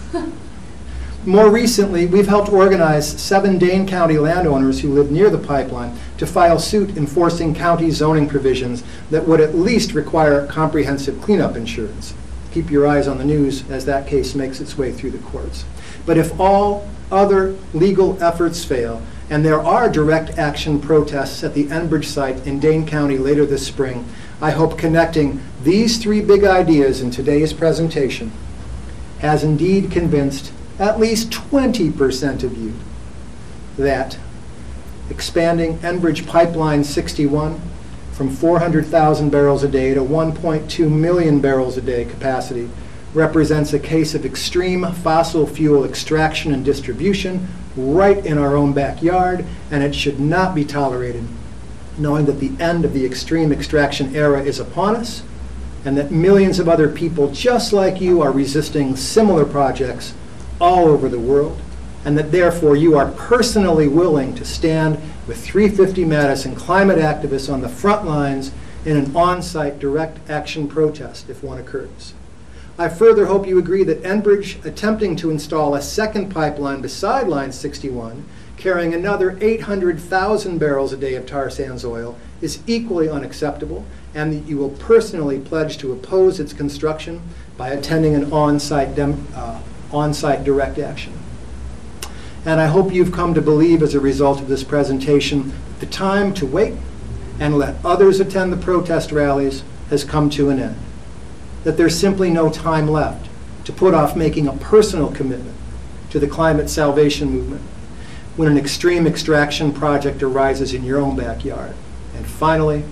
More recently, we've helped organize seven Dane County landowners who live near the pipeline to file suit enforcing county zoning provisions that would at least require comprehensive cleanup insurance. Keep your eyes on the news as that case makes its way through the courts. But if all other legal efforts fail, and there are direct action protests at the Enbridge site in Dane County later this spring, I hope connecting these three big ideas in today's presentation has indeed convinced at least twenty percent of you that expanding Enbridge Pipeline sixty-one from four hundred thousand barrels a day to one point two million barrels a day capacity represents a case of extreme fossil fuel extraction and distribution right in our own backyard, and it should not be tolerated, knowing that the end of the extreme extraction era is upon us, and that millions of other people just like you are resisting similar projects all over the world, and that therefore you are personally willing to stand with three fifty Madison climate activists on the front lines in an on-site direct action protest if one occurs. I further hope you agree that Enbridge attempting to install a second pipeline beside Line sixty-one, carrying another eight hundred thousand barrels a day of tar sands oil, is equally unacceptable, and that you will personally pledge to oppose its construction by attending an on-site dem uh, on-site direct action. And I hope you've come to believe as a result of this presentation that the time to wait and let others attend the protest rallies has come to an end. That there's simply no time left to put off making a personal commitment to the climate salvation movement when an extreme extraction project arises in your own backyard. And finally,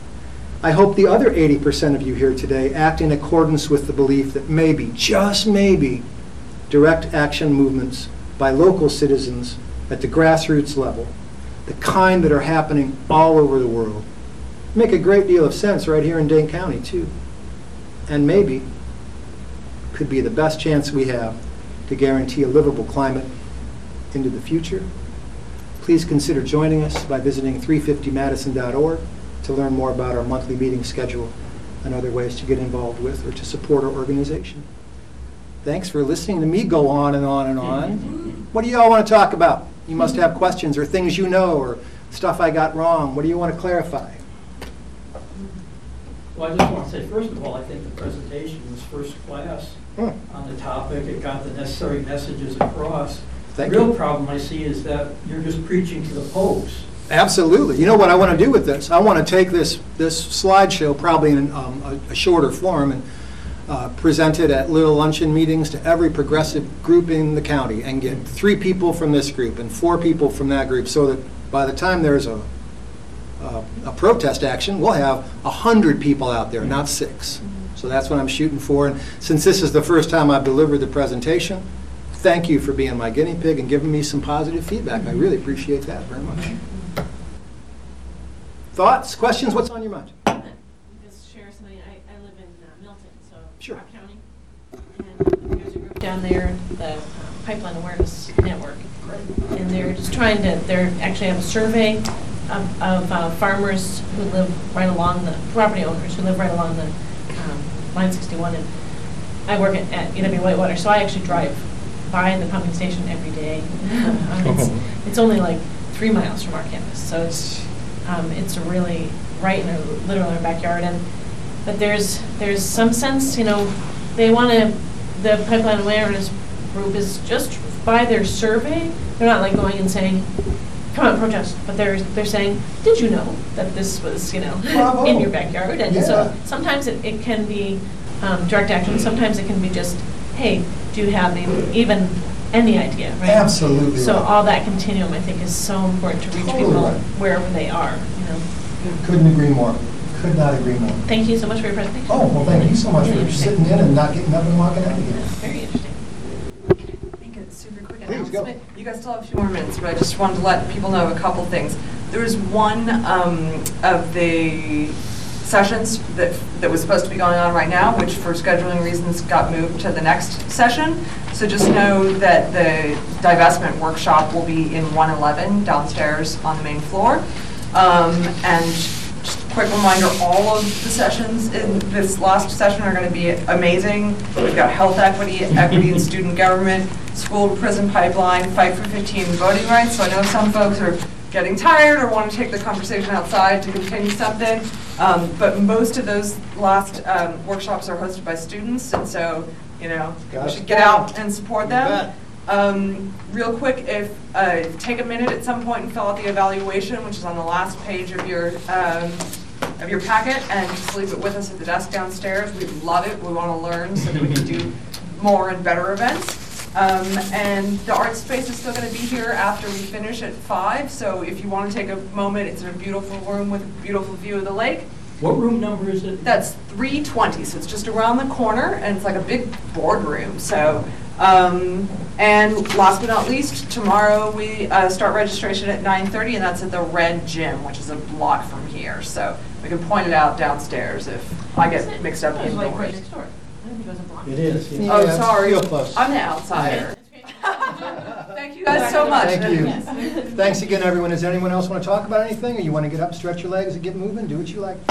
I hope the other eighty percent of you here today act in accordance with the belief that maybe, just maybe, direct action movements by local citizens at the grassroots level, the kind that are happening all over the world, make a great deal of sense right here in Dane County too. And maybe could be the best chance we have to guarantee a livable climate into the future. Please consider joining us by visiting three fifty madison dot org to learn more about our monthly meeting schedule and other ways to get involved with or to support our organization. Thanks for listening to me go on and on and on. What do you all want to talk about? You must have questions or things you know or stuff I got wrong. What do you want to clarify? Well, I just want to say, first of all, I think the presentation was first class Hmm. on the topic. It got the necessary messages across. Thank The real you. problem I see is that you're just preaching to the popes. Absolutely. You know what I want to do with this? I want to take this, this slideshow, probably in um, a, a shorter form, and uh, present it at little luncheon meetings to every progressive group in the county, and get three people from this group and four people from that group, so that by the time there's a, a, a protest action, we'll have a hundred people out there, not six. So that's what I'm shooting for. And since this is the first time I've delivered the presentation, thank you for being my guinea pig and giving me some positive feedback. I really appreciate that very much. Thoughts, questions, what's on your mind? Just share something. I, I live in uh, Milton, so Sure. Rock County. And there's a group down there, the uh, Pipeline Awareness Network. And they're just trying to, they're actually have a survey of, of uh, farmers who live right along the, property owners who live right along the um, Line sixty-one. And I work at, at U W Whitewater, so I actually drive by the pumping station every day. um, it's, it's only like three miles from our campus, so it's um, it's really right in our, literally in our backyard. And but there's there's some sense, you know, they want to. The Pipeline Awareness Group is just by their survey. They're not like going and saying, "Come on, protest," but they're they're saying, "Did you know that this was, you know, Bravo. in your backyard?" And Yeah. so sometimes it, it can be um, direct action. Sometimes it can be just, "Hey, do you have even, even any idea?" Right? Absolutely So right. all that continuum, I think, is so important to reach Totally people right. wherever they are. You know. Couldn't agree more. Could not agree more. Thank you so much for your presentation. Oh, well, thank you so much Really for interesting. sitting in and not getting up and walking out again. Very interesting. Make a super quick Please, go. announcement. You guys still have a few more minutes, but I just wanted to let people know a couple things. There was one um, of the sessions that that was supposed to be going on right now, which for scheduling reasons got moved to the next session. So just know that the divestment workshop will be in one eleven downstairs on the main floor. Um, and just a quick reminder, all of the sessions in this last session are going to be amazing. We've got health equity, equity in student government, school to prison pipeline, fight for fifteen voting rights. So I know some folks are getting tired or want to take the conversation outside to continue something. Um, but most of those last um, workshops are hosted by students, and so, you know, Gotta we should get support out and support You them. bet. Um, real quick, if uh, take a minute at some point and fill out the evaluation, which is on the last page of your um, of your packet, and just leave it with us at the desk downstairs. We love it. We want to learn so that we can do more and better events. Um, and the art space is still going to be here after we finish at five. So if you want to take a moment, it's in a beautiful room with a beautiful view of the lake. What room number is it? That's three twenty, so it's just around the corner, and it's like a big boardroom. So, um, and last but not least, tomorrow we uh, start registration at nine thirty, and that's at the Red Gym, which is a block from here. So we can point it out downstairs if I get mixed up It's like right indoors. next door. I didn't think it was a block. It is, yeah. Oh, Yeah, sorry, real close. I'm the outsider. Yeah. Thank you guys so much. Thank you. Yes. Thanks again, everyone. Does anyone else want to talk about anything, or you want to get up, stretch your legs, and get moving? Do what you like.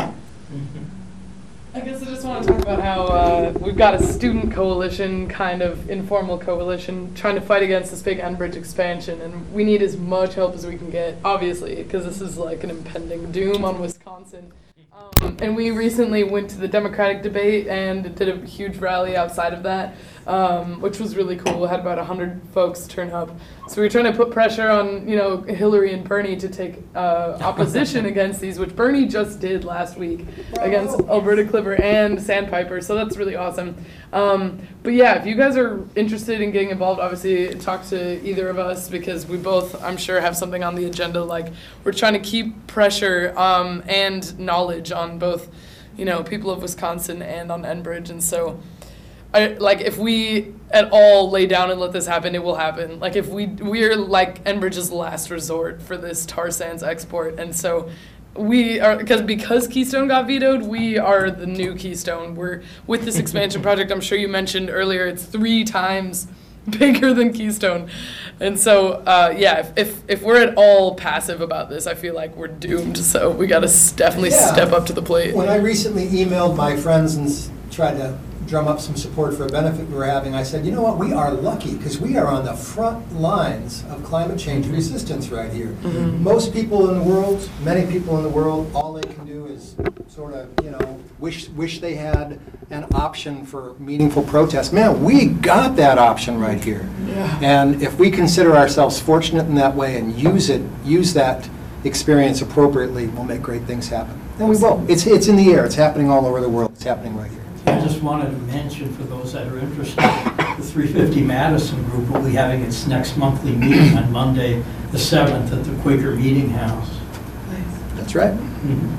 I guess I just want to talk about how uh, we've got a student coalition, kind of informal coalition, trying to fight against this big Enbridge expansion, and we need as much help as we can get, obviously, because this is like an impending doom on Wisconsin. Um, and we recently went to the Democratic debate and did a huge rally outside of that, um, which was really cool. We had about one hundred folks turn up. So we were trying to put pressure on, you know, Hillary and Bernie to take uh, opposition against these, which Bernie just did last week against Alberta Clipper and Sandpiper. So that's really awesome. Um, but yeah, if you guys are interested in getting involved, obviously talk to either of us, because we both, I'm sure, have something on the agenda. Like, we're trying to keep pressure um, and knowledge on both, you know, people of Wisconsin and on Enbridge. And so, I, like, if we at all lay down and let this happen, it will happen. Like, if we, we're like Enbridge's last resort for this tar sands export. And so we are, because because Keystone got vetoed, we are the new Keystone. We're, with this expansion project, I'm sure you mentioned earlier, it's three times bigger than Keystone. And so, uh, yeah, if, if if we're at all passive about this, I feel like we're doomed. So we got to definitely Yeah. step up to the plate. When I recently emailed my friends and s- tried to drum up some support for a benefit we were having, I said, you know what, we are lucky because we are on the front lines of climate change resistance right here. Mhm. Most people in the world, many people in the world, all they can do is sort of, you know, wish wish they had an option for meaningful protest. Man, we got that option right here. Yeah. And if we consider ourselves fortunate in that way and use it, use that experience appropriately, we'll make great things happen. And we will. It's, it's in the air. It's happening all over the world. It's happening right here. I just wanted to mention, for those that are interested, the three fifty Madison Group will be having its next monthly meeting on Monday, the seventh, at the Quaker Meeting House. That's right. Mhm.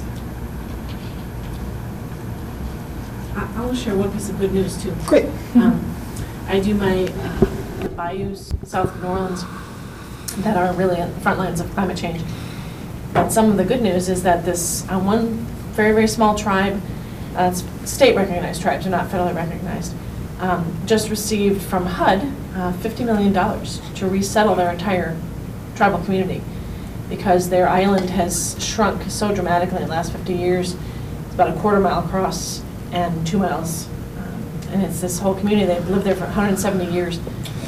I I will share one piece of good news too. Great. Um, I do my uh, the bayous south of New Orleans that are really on the front lines of climate change. But some of the good news is that this uh, one very, very small tribe, uh, it's state recognized tribes, they're not federally recognized, um, just received from H U D uh, fifty million dollars to resettle their entire tribal community because their island has shrunk so dramatically in the last fifty years. It's about a quarter mile across and two miles. Um, and it's this whole community, they've lived there for one hundred seventy years.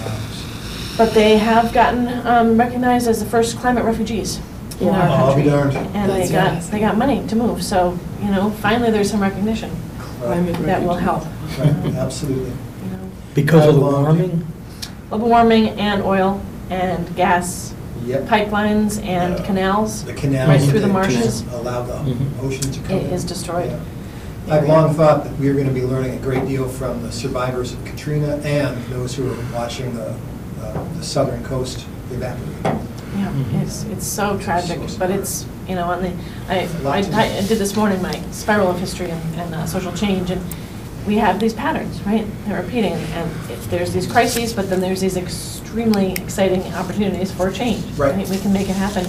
But they have gotten um, recognized as the first climate refugees in our Wow, I'll be country. darned. And they That's got, awesome. they got money to move, so, you know, finally there's some recognition Climate that will refugee. help. Right, absolutely. You know, Because of the How long- warming? global warming and oil and gas Yep. pipelines and Uh, canals The canals. right through the that marshes. Allow the Mhm. ocean to come It in. is destroyed. Yeah. I've long thought that we are going to be learning a great deal from the survivors of Katrina and those who are watching the, uh, the southern coast evaporate. Yeah, Mhm. it's, it's so tragic, So but it's, you know, on the, I, A lot I to I do. did this morning my spiral of history and, and uh, social change, and we have these patterns, right? They're repeating, and it- there's these crises, but then there's these extremely exciting opportunities for change. Right. We can make it happen.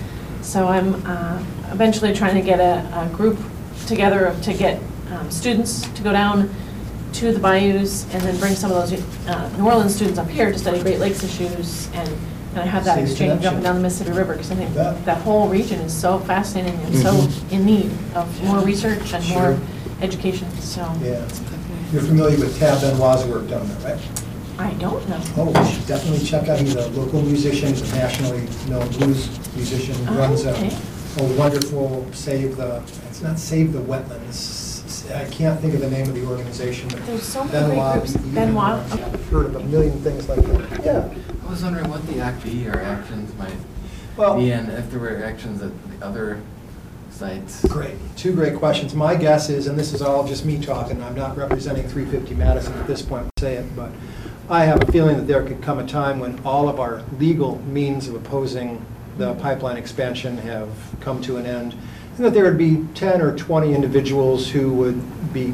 So I'm uh, eventually trying to get a, a group together of- to get um, students to go down to the bayous and then bring some of those uh, New Orleans students up here to study Great Lakes issues and kind of have that Safe exchange connection. up and down the Mississippi River, because I think Yeah. that whole region is so fascinating and so Mhm. in need of more research and more Sure. education, so. Yeah. You're familiar with Tab Benoit's work down there, right? I don't know. Oh, you should definitely check out. He's a local musician, he's a nationally known blues musician. He Oh, runs a, okay. a wonderful Save the, it's not Save the Wetlands. I can't think of the name of the organization, but There's so many great Benoit, groups. you- Benoit, yeah, okay. I've heard of a million things like that. Yeah. I was wondering what the Act B or actions might Well, be, and if there were actions at the other sites. great. Two great questions. My guess is, and this is all just me talking, I'm not representing three fifty Madison at this point to say it, but I have a feeling that there could come a time when all of our legal means of opposing the pipeline expansion have come to an end, and that there would be ten or twenty individuals who would be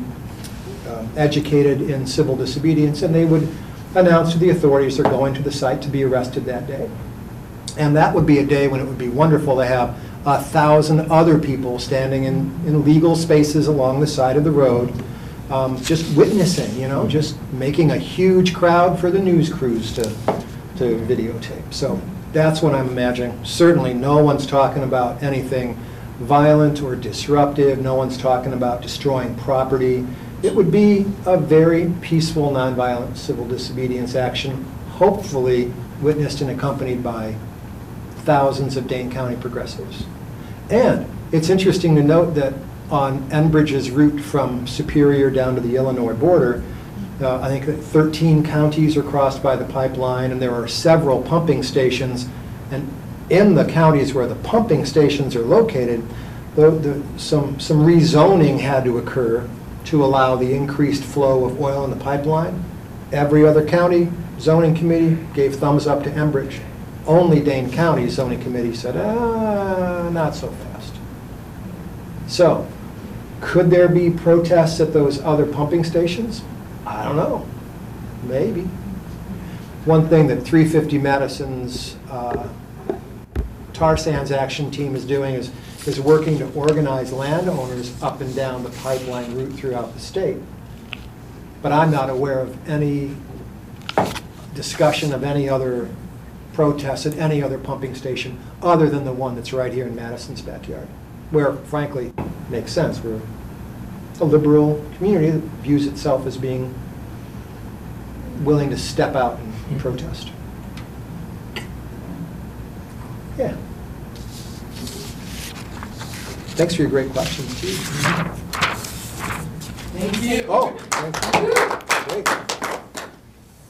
um, educated in civil disobedience, and they would announce to the authorities they're going to the site to be arrested that day. And that would be a day when it would be wonderful to have a thousand other people standing in, in legal spaces along the side of the road, um, just witnessing, you know, just making a huge crowd for the news crews to, to videotape. So that's what I'm imagining. Certainly no one's talking about anything violent or disruptive. No one's talking about destroying property. It would be a very peaceful, nonviolent civil disobedience action, hopefully witnessed and accompanied by thousands of Dane County progressives. And it's interesting to note that on Enbridge's route from Superior down to the Illinois border, uh, I think that thirteen counties are crossed by the pipeline, and there are several pumping stations. And in the counties where the pumping stations are located, the, the, some, some rezoning had to occur to allow the increased flow of oil in the pipeline. Every other county zoning committee gave thumbs up to Enbridge. Only Dane County zoning committee said, ah, not so fast. So, could there be protests at those other pumping stations? I don't know. Maybe. One thing that three fifty Madison's uh, tar sands action team is doing is, is working to organize landowners up and down the pipeline route throughout the state. But I'm not aware of any discussion of any other protests at any other pumping station other than the one that's right here in Madison's backyard, where frankly makes sense. We're a liberal community that views itself as being willing to step out and protest. Yeah. Thanks for your great questions, too. Thank you. Oh, thank you. Great.